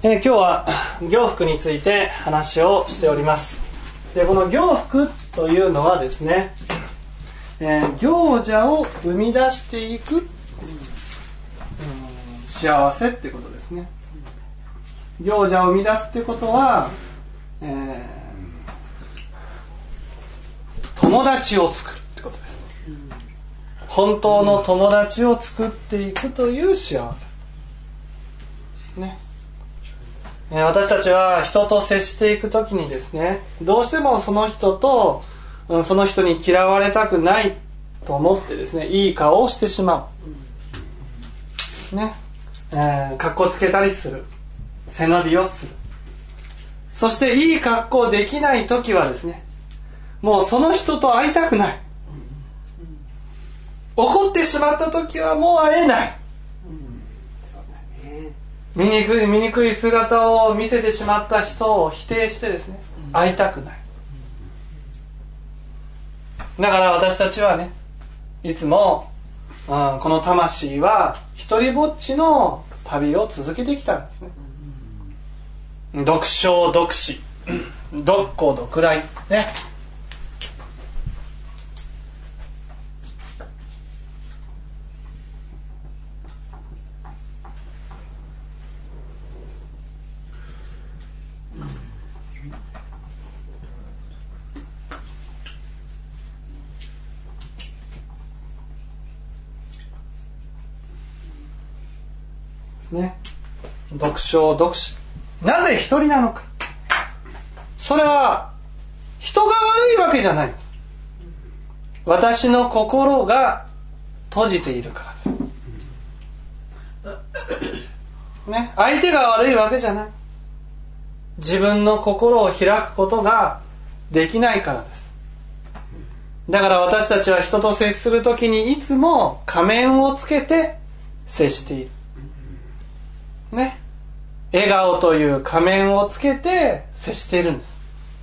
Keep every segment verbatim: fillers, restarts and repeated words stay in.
えー、今日は行福について話をしております。でこの行福というのはですね、えー、行者を生み出していく、うん、幸せってことですね。行者を生み出すってことは、えー、友達を作るってことです。本当の友達を作っていくという幸せね。私たちは人と接していくときにですね、どうしてもその人とその人に嫌われたくないと思ってですね、いい顔をしてしまうね、えー、格好つけたりする、背伸びをする。そしていい格好できないときはですね、もうその人と会いたくない。怒ってしまったときはもう会えない。醜い醜い姿を見せてしまった人を否定してですね、会いたくない。だから私たちはね、いつも、うん、この魂は一人ぼっちの旅を続けてきたんですね。独唱独死、独行独来ね。ね、独唱独死。なぜ一人なのか。それは人が悪いわけじゃないんです。私の心が閉じているからですね。相手が悪いわけじゃない。自分の心を開くことができないからです。だから私たちは人と接するときにいつも仮面をつけて接しているね、笑顔という仮面をつけて接しているんです。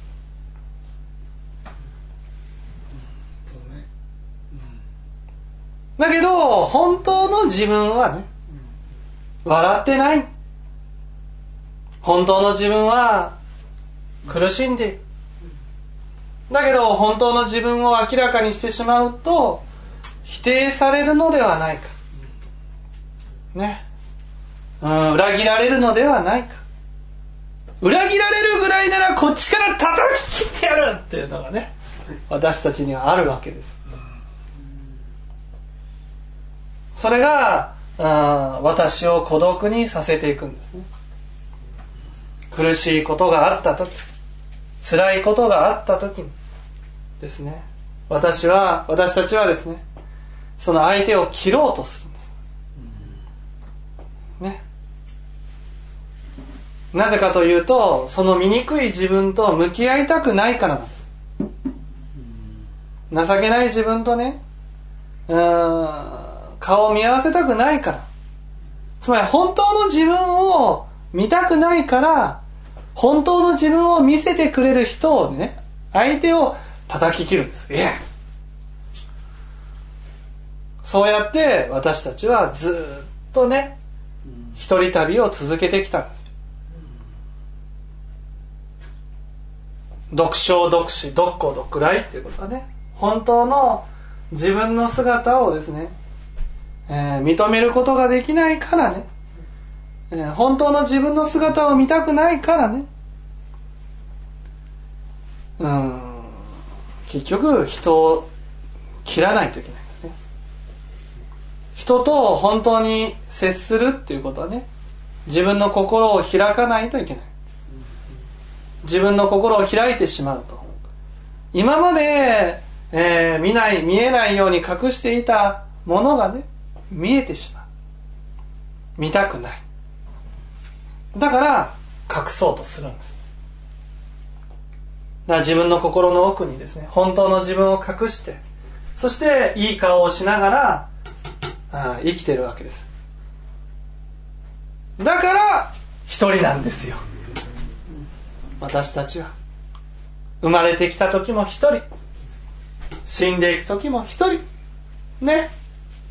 だけど本当の自分はね、笑ってない。本当の自分は苦しんでいる。だけど本当の自分を明らかにしてしまうと否定されるのではないかね。うん、裏切られるのではないか。裏切られるぐらいならこっちから叩き切ってやるっていうのがね、私たちにはあるわけです。それが、うん、私を孤独にさせていくんですね。苦しいことがあった時、辛いことがあった時にですね、私は私たちはですね、その相手を切ろうとするんですね。なぜかというと、その醜い自分と向き合いたくないからなんです。情けない自分とね、うーん、顔を見合わせたくないから。つまり本当の自分を見たくないから、本当の自分を見せてくれる人をね、相手を叩き切るんです。いや、そうやって私たちはずっとね、一人旅を続けてきたんです。独唱独死、独行独来っていうことはね、本当の自分の姿をですね、えー、認めることができないからね、えー、本当の自分の姿を見たくないからね、うーん、結局人を切らないといけないんですね。人と本当に接するっていうことはね、自分の心を開かないといけない。自分の心を開いてしまうと、今まで、えー、見ない見えないように隠していたものがね、見えてしまう。見たくない。だから隠そうとするんです。だから自分の心の奥にですね、本当の自分を隠して、そしていい顔をしながらあ生きてるわけです。だから一人なんですよ。私たちは生まれてきた時も一人、死んでいく時も一人ね。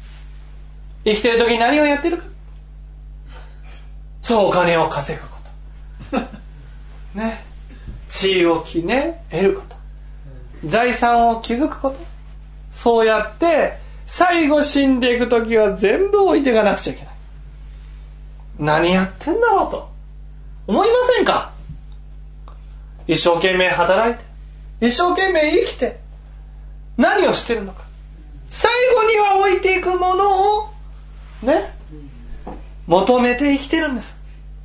生きてる時に何をやってるか、そう、お金を稼ぐこと、 ね、地位をきね得ること、財産を築くこと、そうやって最後死んでいくときは全部置いていかなくちゃいけない。何やってんだろうと思いませんか？一生懸命働いて、一生懸命生きて、何をしてるのか、最後には置いていくものをね、求めて生きてるんです。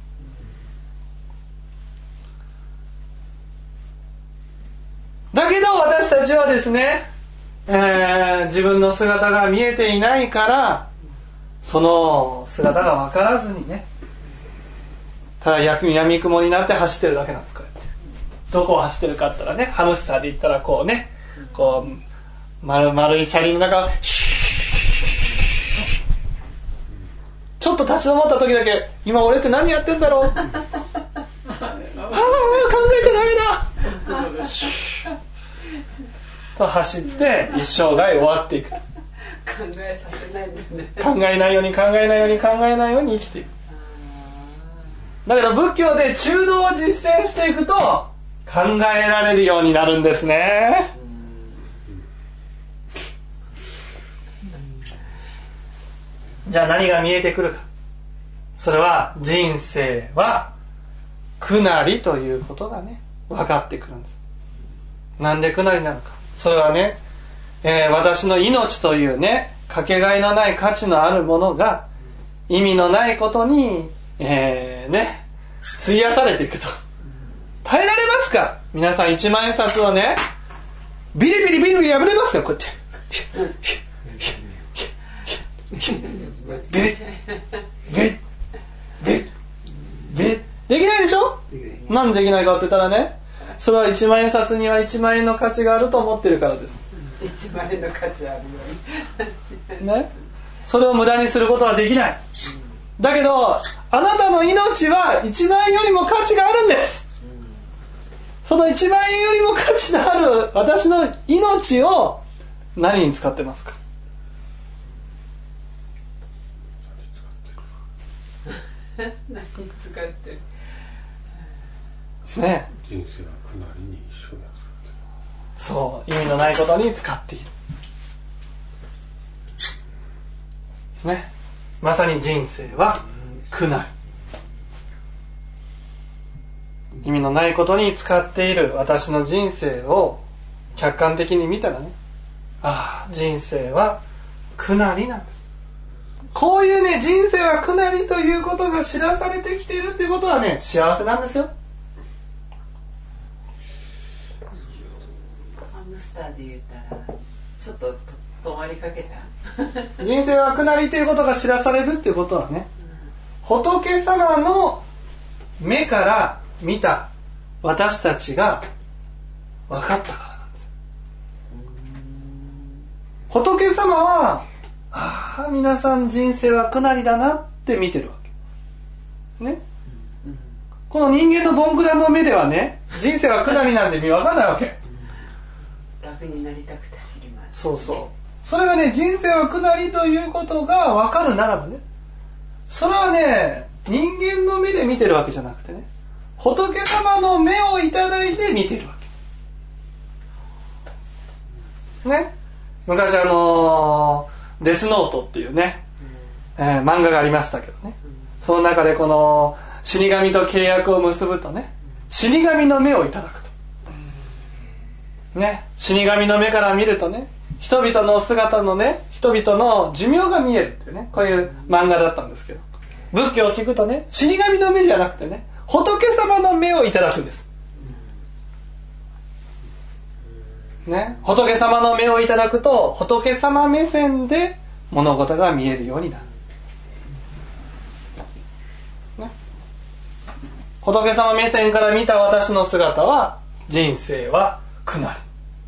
だけど私たちはですね、えー、自分の姿が見えていないから、その姿が分からずにね、ただ闇雲になって走ってるだけなんです。これどこを走ってるかって言ったらね、ハムスターで言ったらこうね、こう 丸, 丸い車輪の中をちょっと立ち止まった時だけ、今俺って何やってんだろうああ考えちゃダメだと走って一生涯終わっていくと。考えさせないんだね。 考えないように考えないように考えないように生きていく。だから仏教で中道を実践していくと考えられるようになるんですね。じゃあ何が見えてくるか。それは人生は苦なりということがね、分かってくるんです。なんで苦なりなのか。それはね、えー、私の命というね、かけがえのない価値のあるものが意味のないことに、えー、ね、費やされていくと。耐えられますか？皆さん一万円札をね、ビリビリビリビリ破れますか？こうやってビリビリビリビリできないでしょ？なんでできないかって言ったらね、それは一万円札には一万円の価値があると思ってるからです。 一万円の価値あるようにね、それを無駄にすることはできない。だけどあなたの命は一万円よりも価値があるんです。その一万円よりも価値のある私の命を何に使ってますか？ 何に使ってるね、 人生は苦なりに一生や使ってる。 そう意味のないことに使っているね。まさに人生は苦なり、意味のないことに使っている私の人生を客観的に見たらね、ああ人生は苦なりなんです。こういうね、人生は苦なりということが知らされてきているということはね、幸せなんですよ。 ハムスターで言ったらちょっとと止まりかけた人生は苦なりということが知らされるということはね、仏様の目から見た私たちが分かったからなんですよ。仏様はああ皆さん人生は苦なりだなって見てるわけね。この人間のボンクラの目ではね、人生は苦なりなんて分かんないわけ。 楽になりたくて走ります、 そうそう。それがね、人生は苦なりということが分かるならばね、それはね、人間の目で見てるわけじゃなくてね、仏様の目をいただいて見てるわけね。昔あのー、デスノートっていうね、えー、漫画がありましたけどね、その中でこの死神と契約を結ぶとね、死神の目をいただくとね、死神の目から見るとね、人々の姿のね、人々の寿命が見えるっていうね、こういう漫画だったんですけど、仏教を聞くとね、死神の目じゃなくてね、仏様の目をいただくんですね。仏様の目をいただくと、仏様目線で物事が見えるようになる、ね、仏様目線から見た私の姿は、人生は苦なり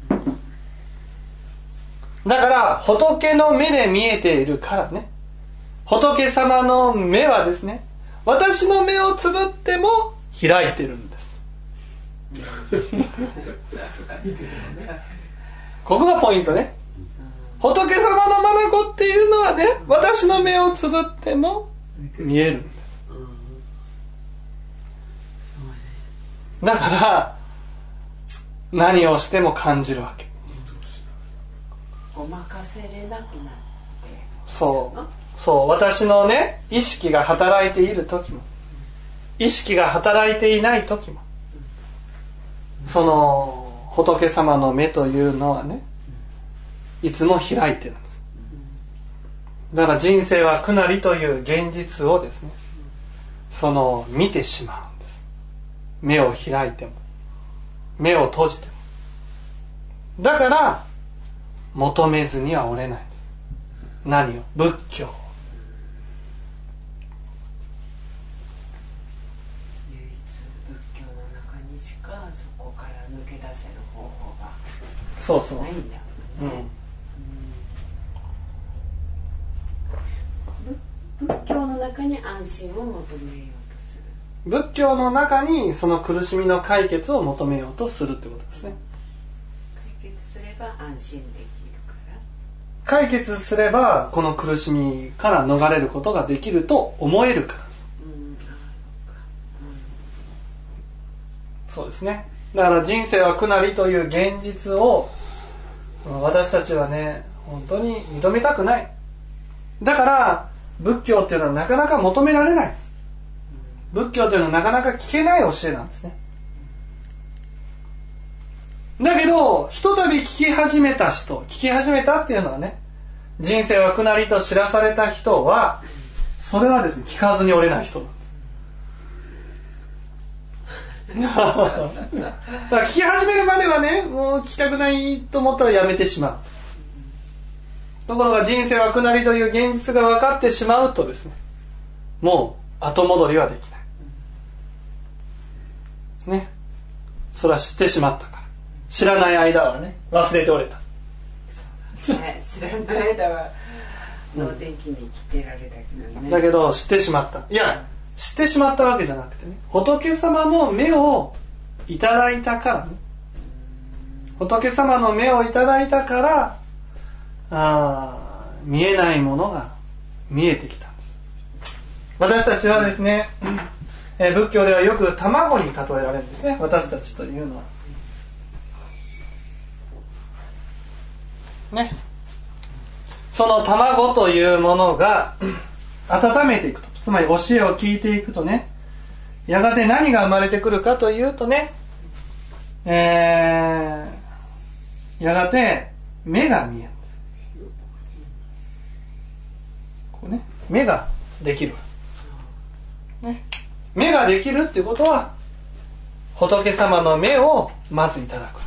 だから、仏の目で見えているからね、仏様の目はですね、私の目をつぶっても開いてるんですここがポイントね。仏様の眼っていうのはね、私の目をつぶっても見えるんです。 だから何をしても感じるわけ。 ごまかせれなくなって。 そうそう、私のね意識が働いている時も意識が働いていない時も、その仏様の目というのはねいつも開いてるんです。だから人生は苦なりという現実をですね、その見てしまうんです。目を開いても目を閉じても。だから求めずにはおれないんです。何を？仏教。 唯一仏教の中にしかそこから抜け出せる方法がそうそうないんだもんね。うん、仏教の中に安心を求めようとする。 仏教の中にその苦しみの解決を求めようとするってことですね。 解決すれば安心できるから。 解決すればこの苦しみから逃れることができると思えるから。 うん、ああ、そっか。 うん、そうですね。だから人生は苦なりという現実を私たちはね本当に認めたくない。だから仏教っていうのはなかなか求められないんです。仏教というのはなかなか聞けない教えなんですね。だけどひとたび聞き始めた人、聞き始めたっていうのはね、人生は苦なりと知らされた人はそれはですね聞かずにおれない人なんです。だから聞き始めるまではねもう聞きたくないと思ったらやめてしまう。ところが人生は苦なりという現実が分かってしまうとですね、もう後戻りはできないですね。それは知ってしまったから。知らない間はね忘れておれた。 そうだね、知らない間は能天気に生きてられたけどね。 だけど知ってしまった。いや知ってしまったわけじゃなくてね、仏様の目をいただいたからね、仏様の目をいただいたからあ見えないものが見えてきたんです。私たちはですね、えー、仏教ではよく卵に例えられるんですね。私たちというのはね、その卵というものが温めていくと、つまり教えを聞いていくとね、やがて何が生まれてくるかというとね、えー、やがて目が見える。こうね、目ができる、ね、目ができるっていうことは仏様の目をまずいただく。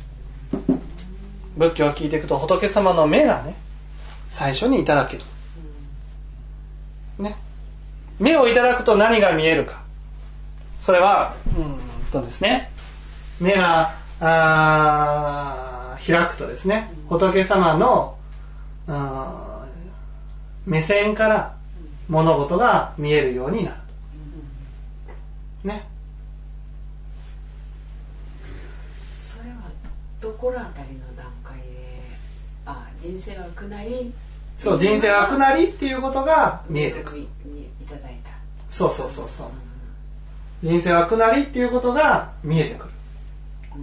仏教を聞いていくと仏様の目がね最初にいただける、ね、目をいただくと何が見えるか。それはうんとですね、目があ開くとですね、仏様のあ目線から物事が見えるようになる、ね。 それはどこらあたりの段階で、あ、人生は苦なり、 そう人生は苦なりっていうことが見えてくる。 いただいた。 そうそうそうそう。人生は苦なりっていうことが見えてくる。 うんうん、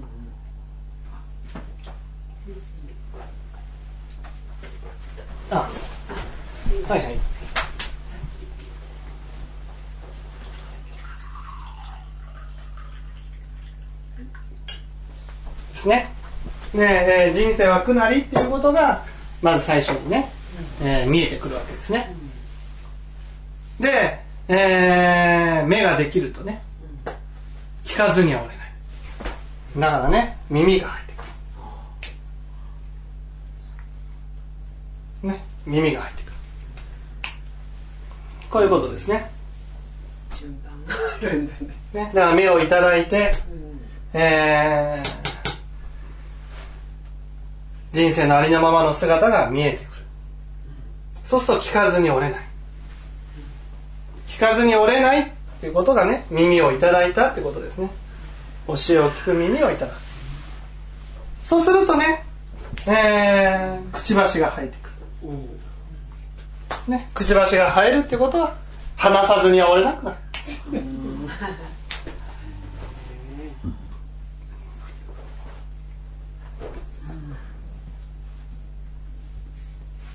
あ、そう。はいはい。ですね。で、えー、人生は苦なりっていうことがまず最初にね、えー、見えてくるわけですね。で、えー、目ができるとね、聞かずにはおれない。だからね、耳が入ってくる。ね、耳が入ってくる。こういうことですね。 順番があるんだね。 ね、だから目をいただいて、うん、えー、人生のありのままの姿が見えてくる。そうすると聞かずにおれない。聞かずにおれないっていうことがね、耳をいただいたってことですね。教えを聞く耳をいただく。そうするとね、えー、くちばしが生えてくる。ね、くちばしが生えるってことは話さずにはおれなくなる。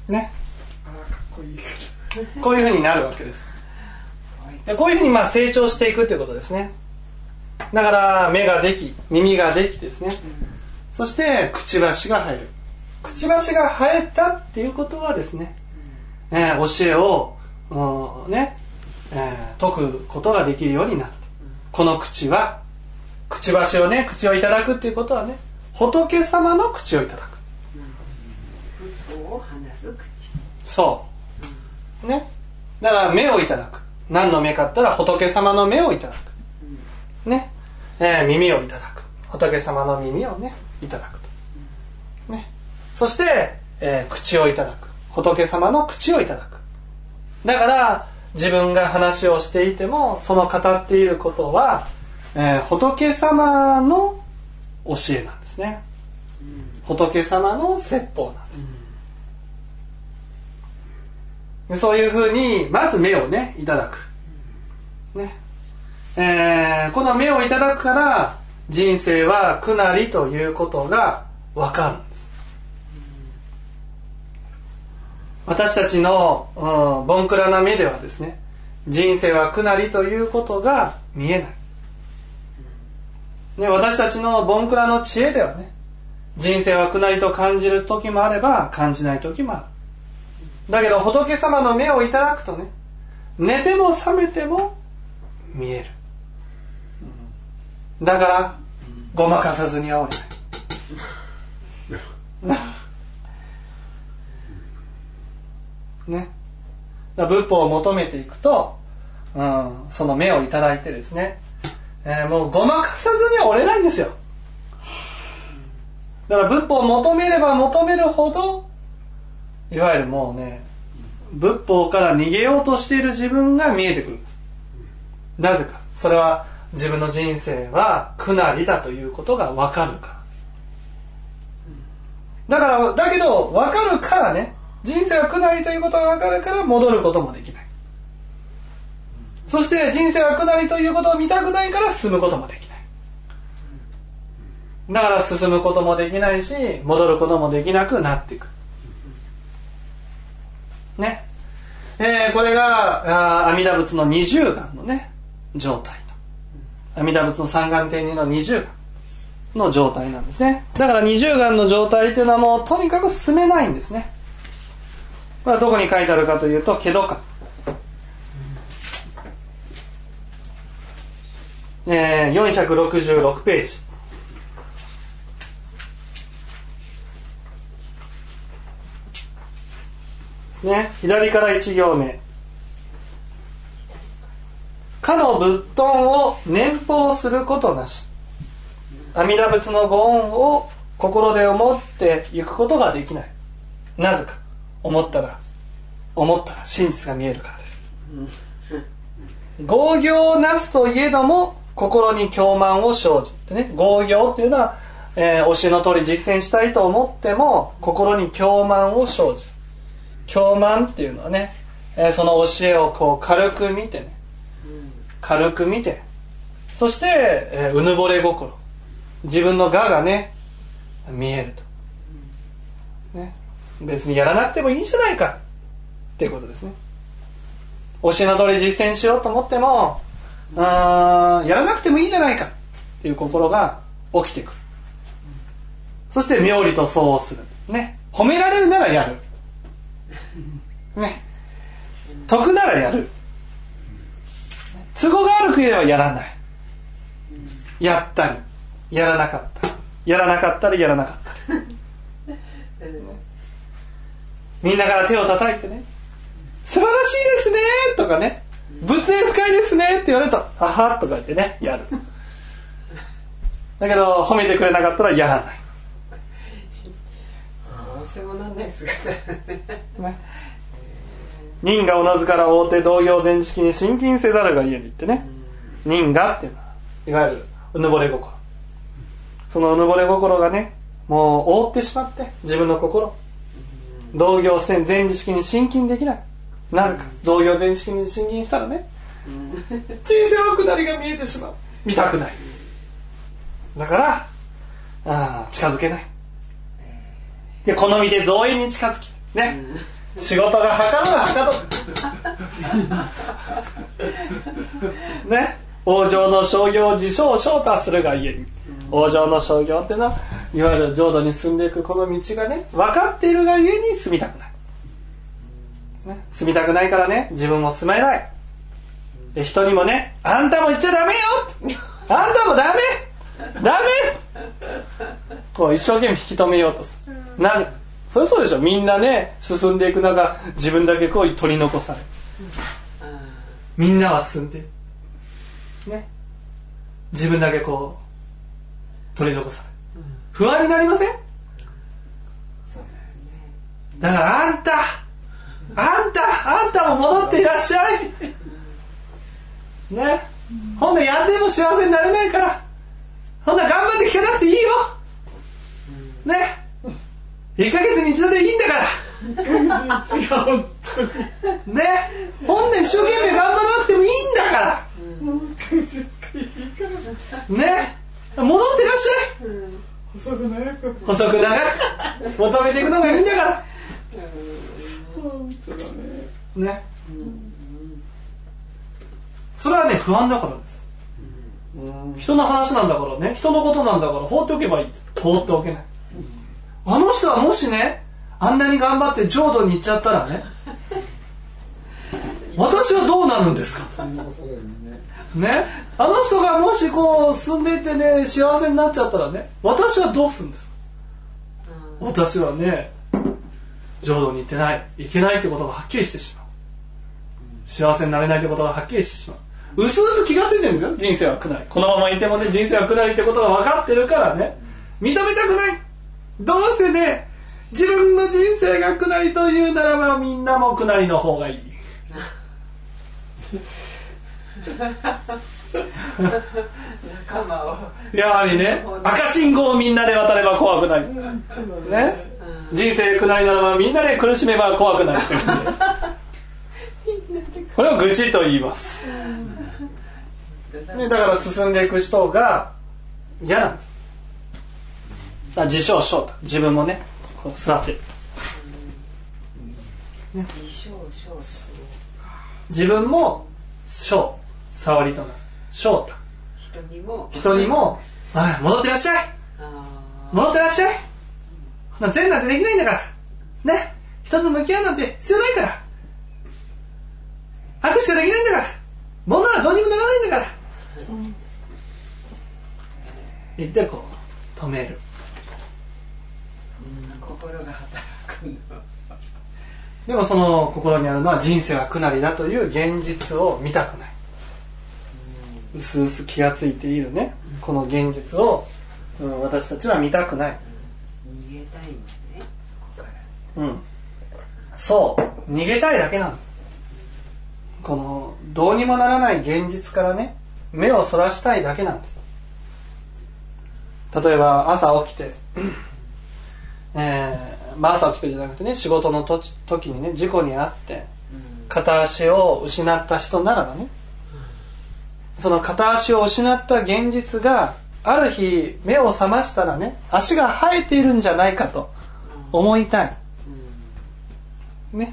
ね、 あ、かっこいいけど。 こういうふうになるわけです。でこういうふうにまあ成長していくということですね。だから目ができ、耳ができですね、うん、そしてくちばしが生える。くちばしが生えたっていうことはですね、うん、えー、教えを、うん、ね、えー、解くことができるようになる。うん、この口は、くちばしをね、口をいただくっていうことはね、仏様の口をいただく。 仏法を話す口。 そう。ね。だから目をいただく。何の目かって言ったら仏様の目をいただく。ね。えー、耳をいただく。仏様の耳をね、いただくと。ね。そして、えー、口をいただく。仏様の口をいただく。だから、自分が話をしていても、その語っていることは、えー、仏様の教えなんですね。仏様の説法なんです。でそういうふうに、まず目をね、いただく。ね。えー、この目をいただくから、人生は苦なりということがわかるんです。私たちの、うん、ボンクラな目ではですね、人生は苦なりということが見えない。ね、私たちのボンクラの知恵ではね、人生は苦なりと感じる時もあれば感じない時もある。だけど仏様の目をいただくとね、寝ても覚めても見える。だからごまかさずにはおれないね。だから仏法を求めていくと、うん、その目をいただいてですね、えー、もうごまかさずにはおれないんですよ。だから仏法を求めれば求めるほど、いわゆるもうね、仏法から逃げようとしている自分が見えてくるんです。なぜか、それは自分の人生は苦なりだということが分かるからです。だからだけど分かるからね、人生は苦なりということが分かるから戻ることもできない。そして人生は苦なりということを見たくないから進むこともできない。だから進むこともできないし、戻ることもできなくなっていく。ね。えー、これが阿弥陀仏の二十眼のね、状態と。阿弥陀仏の三眼天二の二十眼の状態なんですね。だから二十眼の状態というのはもうとにかく進めないんですね。これはどこに書いてあるかというと、解説巻。えー、よんひゃくろくじゅうろくページ。ね、左からいち行目。かの仏頓を念報することなし。阿弥陀仏のご恩を心で思って行くことができない。なぜか。思ったら、思ったら真実が見えるからです。業行なすといえども、心に狂慢を生じ。ってね、業行っていうのは、えー、教えの通り実践したいと思っても、心に狂慢を生じ。狂慢っていうのはね、えー、その教えをこう軽く見てね、軽く見て、そして、えー、うぬぼれ心、自分の我がね見えると、ね、別にやらなくてもいいじゃないかっていうことですね。教えの通り実践しようと思っても、あやらなくてもいいじゃないかっていう心が起きてくる。そして妙理と相応する、ね、褒められるならやる、ね、得ならやる、都合が悪く言えばやらない、やったりやらなかったり、やらなかったりやらなかったりみんなから手を叩いてね、素晴らしいですねとかね、仏縁深いですねって言われると、あはとか言ってね、やる。だけど褒めてくれなかったらやらない。 どうしようもなんない姿ね。 人がおのずから覆って同業前識に親近せざるがゆえにってね、人がっていうのはいわゆるうぬぼれ心、そのうぬぼれ心がねもう覆ってしまって自分の心、同業前識に親近できない。なぜか、同業前識に親近したらね、人生は下りが見えてしまう、見たくない、だからあ近づけないで、好みで造営に近づきね、 仕事がはかどるはかどるね、往生の商業自称昇太するがゆえに、往生の商業ってのはいわゆる浄土に進んでいくこの道がね分かっているがゆえに住みたくない、ね、住みたくないからね自分も住めないで、人にもねあんたも言っちゃダメよあんたもダメダメこう一生懸命引き止めようとする。なぜそれそうでしょ、みんなね進んでいく中自分だけこう取り残される、みんなは進んでいるね、自分だけこう取り残される、不安になりません？だからあんたあんたあんたも戻っていらっしゃいね、ほんでやっても幸せになれないからそんな頑張って聞かなくていいよね、いっかげつに一度でいいんだから本当にね、ほんで一生懸命頑張らなくてもいいんだからね、戻ってらっしゃい、うん、 細く長く細く長く求めていくのがいいんだから本当だね、 ね、それはね不安だからです、うん、人の話なんだからね、人のことなんだから放っておけばいい、放っておけない、うん、あの人はもしねあんなに頑張って浄土に行っちゃったらね私はどうなるんですかね、あの人がもしこう住んでいてね幸せになっちゃったらね私はどうするんですか、うん、私はね浄土に行ってない行けないってことがはっきりしてしまう、幸せになれないってことがはっきりしてしまう、うすうす気がついてるんですよ、人生は苦難、このままいてもね人生は苦難ってことが分かってるからね認めたくない、どうせね自分の人生が苦難というならばみんなも苦難の方がいい仲間をやはりね赤信号をみんなで渡れば怖くない、ね、人生苦難ならばみんなで苦しめば怖くないこれを愚痴と言います、ね、だから進んでいく人が嫌なんです。あ、自称昇太、自分もねこう座ってる、ね、 自称昇太、 自分も昇触りとなる昇太、 人にも人にもあ戻ってらっしゃい戻ってらっしゃい、善なんてできないんだからね、人と向き合うなんて必要ないから、悪しかできないんだから、物はどうにもならないんだから、うん、言ってこう止める、 そんな心が働くんだ。 でもその心にあるのは人生は苦なりだという現実を見たくない、うすうす気がついているねこの現実を、うん、私たちは見たくない、 逃げたいんだね、ここから、 うん、そう逃げたいだけなんです。このどうにもならない現実からね目をそらしたいだけなんです。例えば朝起きて、えーまあ、朝起きてじゃなくてね仕事のと時にね事故に遭って片足を失った人ならばね、その片足を失った現実がある日目を覚ましたらね足が生えているんじゃないかと思いたいね。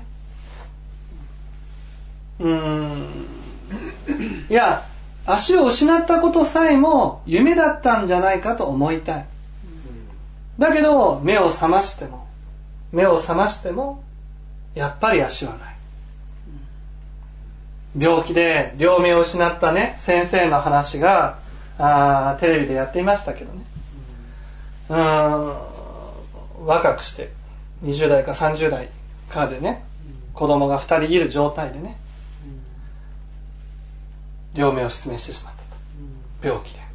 うーんいや足を失ったことさえも夢だったんじゃないかと思いたい。だけど目を覚ましても目を覚ましてもやっぱり足はない。病気で両目を失ったね先生の話があテレビでやっていましたけどね、うーん若くしてにじゅう代かさんじゅう代かでね子供がふたりいる状態でね両目を失明してしまったと、病気で、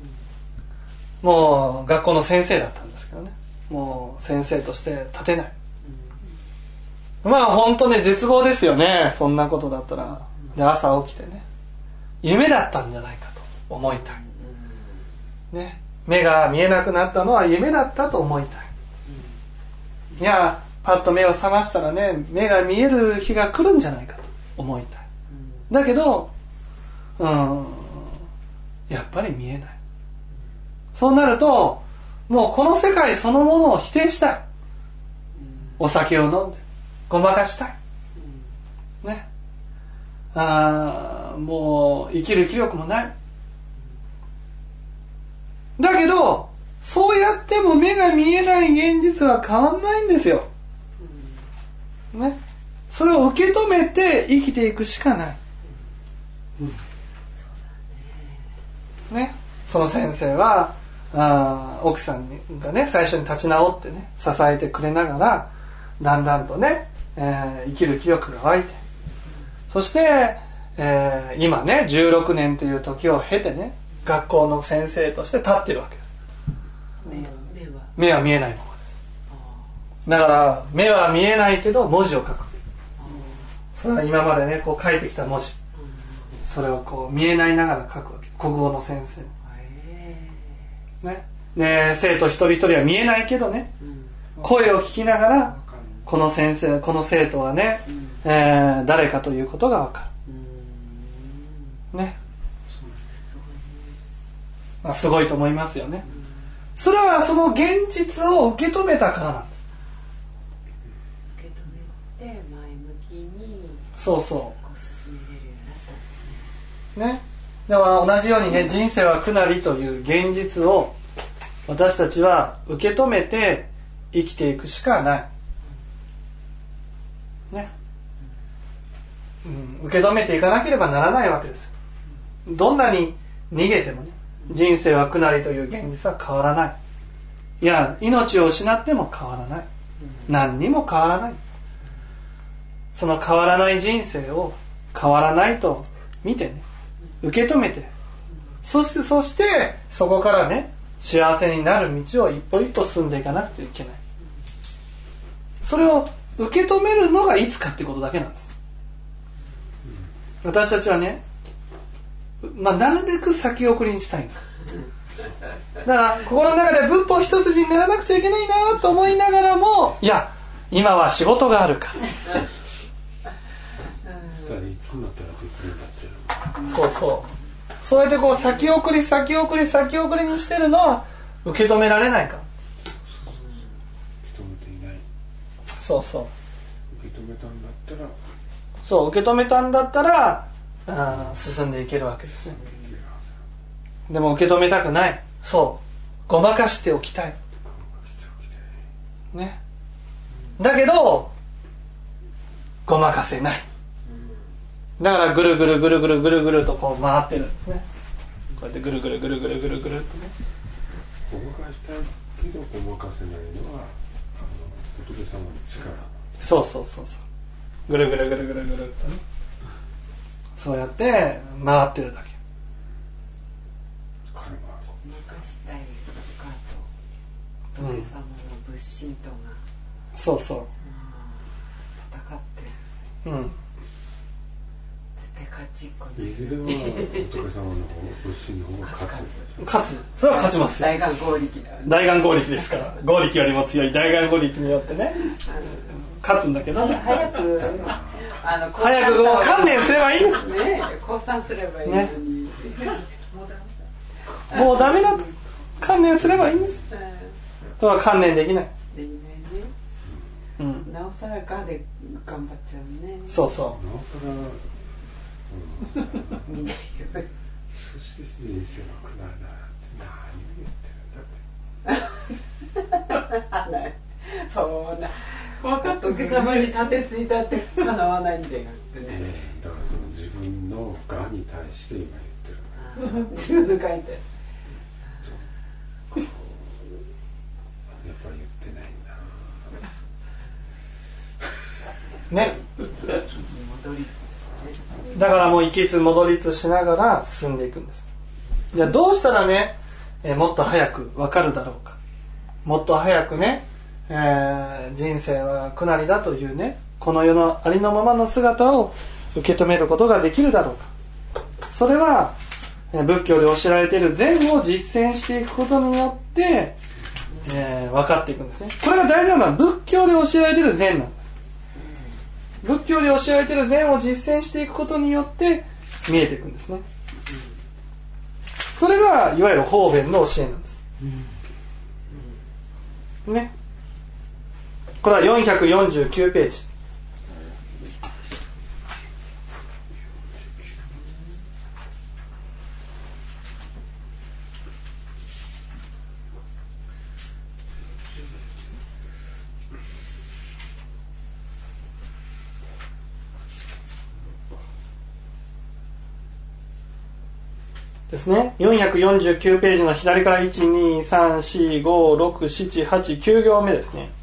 もう学校の先生だったんですけどねもう先生として立てない、まあ本当ね絶望ですよねそんなことだったら。で朝起きてね夢だったんじゃないかと思いたい、ね、目が見えなくなったのは夢だったと思いたい。いやパッと目を覚ましたらね目が見える日が来るんじゃないかと思いたい。だけどうんやっぱり見えない。そうなるともうこの世界そのものを否定したい。お酒を飲んでごまかしたい、ね、あもう生きる気力もない。だけどそうやっても目が見えない現実は変わんないんですよ、ね、それを受け止めて生きていくしかない、ね、その先生はあ奥さんがね最初に立ち直ってね支えてくれながらだんだんとね、えー、生きる気力が湧いて、そして、えー、今ねじゅうろくねんという時を経てね学校の先生として立ってるわけです。 目は、目は、 目は見えないままです。だから目は見えないけど文字を書く。それは今までねこう書いてきた文字、それをこう見えないながら書くわけ。国語の先生ね、で生徒一人一人は見えないけどね、声を聞きながらこの先生この生徒はね、えー、誰かということが分かる、ね、まあ、すごいと思いますよね。それはその現実を受け止めたからなんです。 受け止めて前向きにそうそうこう進めれるようになったね。だから同じようにね人生は苦なりという現実を私たちは受け止めて生きていくしかない、ね、うん、受け止めていかなければならないわけです。どんなに逃げてもね人生は苦なりという現実は変わらない。いや命を失っても変わらない、何にも変わらない。その変わらない人生を変わらないと見てね受け止めて、そしてそしてそこからね幸せになる道を一歩一歩進んでいかなくてはいけない。それを受け止めるのがいつかってことだけなんです。私たちはね、まあ、なるべく先送りにしたいんだ。だから心の中で仏法一筋にならなくちゃいけないなと思いながらも、いや今は仕事があるからいつになったらできるんだっていう。 そうそうそうやってこう先送り先送り先送りにしてるのは受け止められないから。 受け止めていない。 そうそう受け止めたんだったらそう受け止めたんだったらあ進んでいけるわけですね。でも受け止めたくない。そうごまかしておきたいね。だけどごまかせない。だからぐるぐるぐるぐるぐるぐるとこう回ってるんですね。こうやってぐるぐるぐるぐるぐるぐるとね。 ごまかしたいけどごまかせないのはあの仏様の力。 そうそうそうそうぐるぐるぐるぐるぐるとねそうやって回ってるだけ。 彼はごまかしたいかと仏様の仏心とが、 うん、そうそう、 うん、戦ってうん勝ちっこにいずれは仏様の方仏心の方が勝つ勝つそれは勝ちますよ。 大願合力だ、ね、 大願合力ですから合力よりも強い大願合力によってね勝つんだけど、ね、 早くあの早くこう観念すればいいんですね。降参すればいいのに、ね、 もうダメだと観念すればいいんです。とは観念できない。 できないね、うん、なおさらがで頑張っちゃうね。 そうそうなおさら見ないよ。 そして人生は苦なるなって何を言ってるんだってそうな分かった仏様に立てついたってかなわないんだよってね、 えー、だからその自分の我に対して今言ってる自分の書いてやっぱり言ってないんだね戻りだからもう行きつ戻りつしながら進んでいくんです。じゃあどうしたらね、えー、もっと早く分かるだろうか。もっと早くね、えー、人生は苦なりだというねこの世のありのままの姿を受け止めることができるだろうか。それは、えー、仏教で教えられている善を実践していくことによって、えー、分かっていくんですね。これが大事なのは仏教で教えられている善なんです。仏教で教えられている善を実践していくことによって見えていくんですね。それがいわゆる方便の教えなんです、ね、これはよんひゃくよんじゅうきゅうページですね。よんひゃくよんじゅうきゅうページの左からいち、に、さん、よん、ご、ろく、なな、はち、きゅう行目ですね。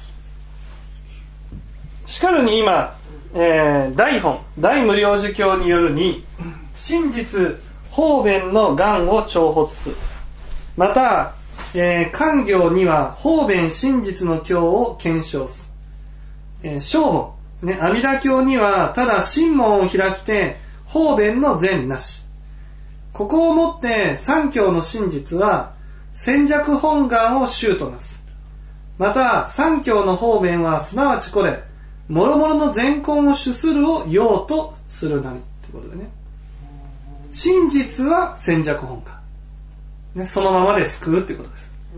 しかるに今、えー、大本大無量寿経によるに真実方便の願を重発する。また、えー、官行には方便真実の経を検証する。えー、小本、ね、阿弥陀経にはただ真門を開きて方便の善なし。ここをもって三経の真実は戦弱本願を修となす。また三経の方便はすなわちこれもろもろの善根を主するを用とするなりってことでね。真実は戦弱本願、ね、そのままで救うっていうことです、うん、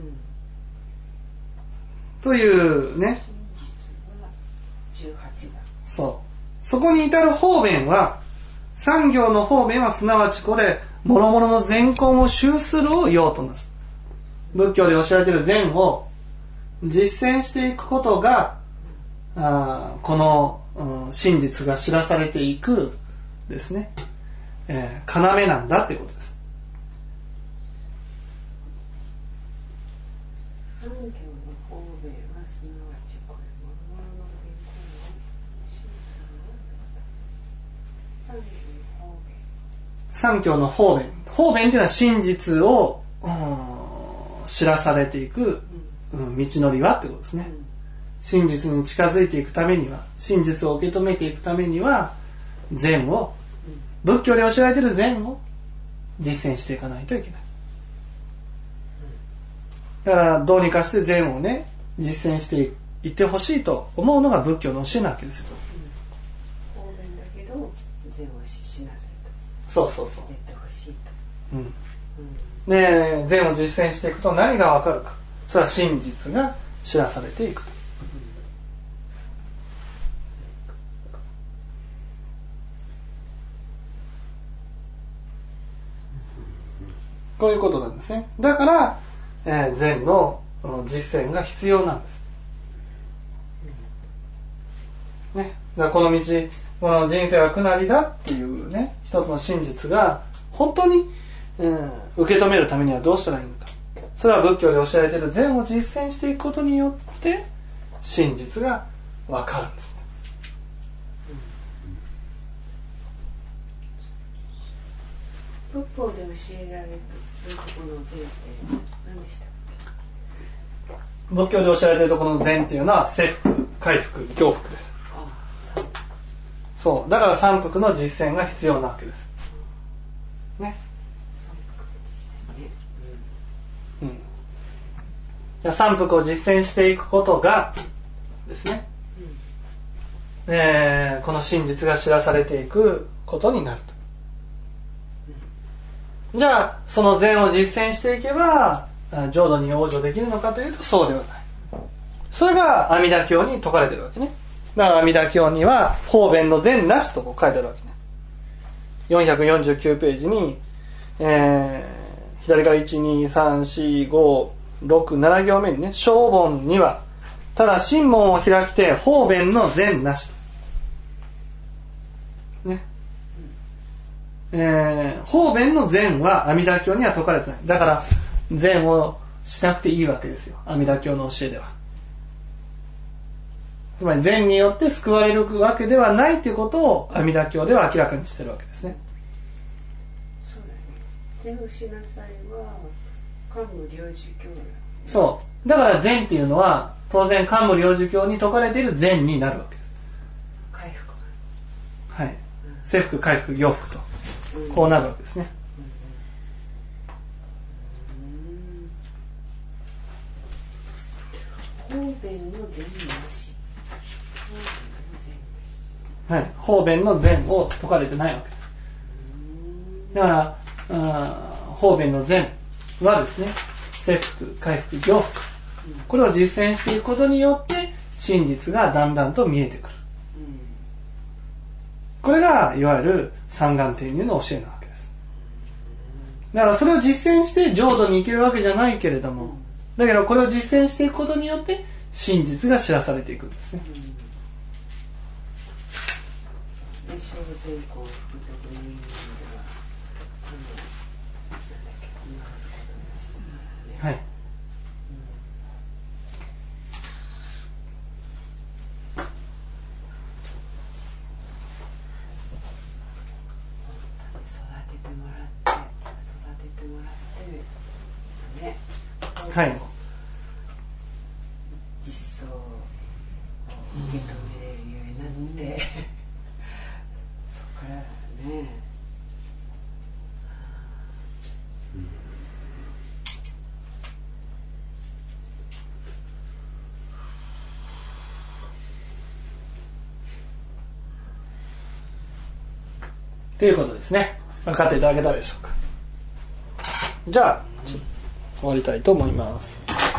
というね。 じゅうはちだ。 そうそこに至る方便は三行の方便はすなわちこれもろもろの善根を修するを用となす。仏教で教えられている善を実践していくことがあこの、うん、真実が知らされていくですね、えー、要なんだっていうことです。 三行の方便はすなわちこれもろもろの善根を修する。三行の方便。 三行の方便。方便というのは真実を、うん、知らされていく、うん、道のりはってことですね。うん真実に近づいていくためには真実を受け止めていくためには善を仏教で教えられている善を実践していかないといけない。だからどうにかして善をね実践していってほしいと思うのが仏教の教えなわけですよ。 方便だけど善をしなさいと。 そうそうそう。 やってほしいと。 うん。うん、で善を実践していくと何がわかるか。それは真実が知らされていくと。こういうことなんですね。だから、えー、善の実践が必要なんです。ね、だからこの道、この人生は苦なりだっていうね、一つの真実が本当に、うん、受け止めるためにはどうしたらいいのか。それは仏教で教えられている善を実践していくことによって真実がわかるんですね。 仏法で教えられるところの善って何でしたっけ？仏教で教えられているところの善っていうのは世福、戒福、行福です。 ああ、 そうだから三福の実践が必要なわけですね。 三福の実践ね、 うんうん、三福を実践していくことがですね、うんえー、この真実が知らされていくことになると。じゃあその善を実践していけば浄土に往生できるのかというとそうではない。それが阿弥陀経に説かれているわけね。だから阿弥陀経には方便の善なしとこう書いてあるわけね。よんひゃくよんじゅうきゅうページに、えー、左からいち、に、さん、よん、ご、ろく、なな行目にね小本にはただ真門を開きて方便の善なしとねえー、方便の善は阿弥陀経には説かれてない。だから善をしなくていいわけですよ、阿弥陀経の教えでは。つまり善によって救われるわけではないということを阿弥陀経では明らかにしているわけですね。 そうだね。善をしなさいは漢無量寿経だ。 そうだから善っていうのは当然漢無量寿経に説かれている善になるわけです。 回復。 はい。世福、戒福、行福とこうなるわけですね。 方便の善なし。 はい。方便の善を説かれてないわけです。だからあ方便の善はですね、世福、戒福、行福、これを実践していくことによって真実がだんだんと見えてくる。これがいわゆる三眼転入の教えなわけです。だからそれを実践して浄土に行けるわけじゃないけれども、だけどこれを実践していくことによって真実が知らされていくんですね。 小善行福徳人間でははい、 うん育ててもらって育ててもらってね、 はい実相を受け止めれるようになってそこからね、 ということですね。分かっていただけたでしょうか。じゃあ終わりたいと思います。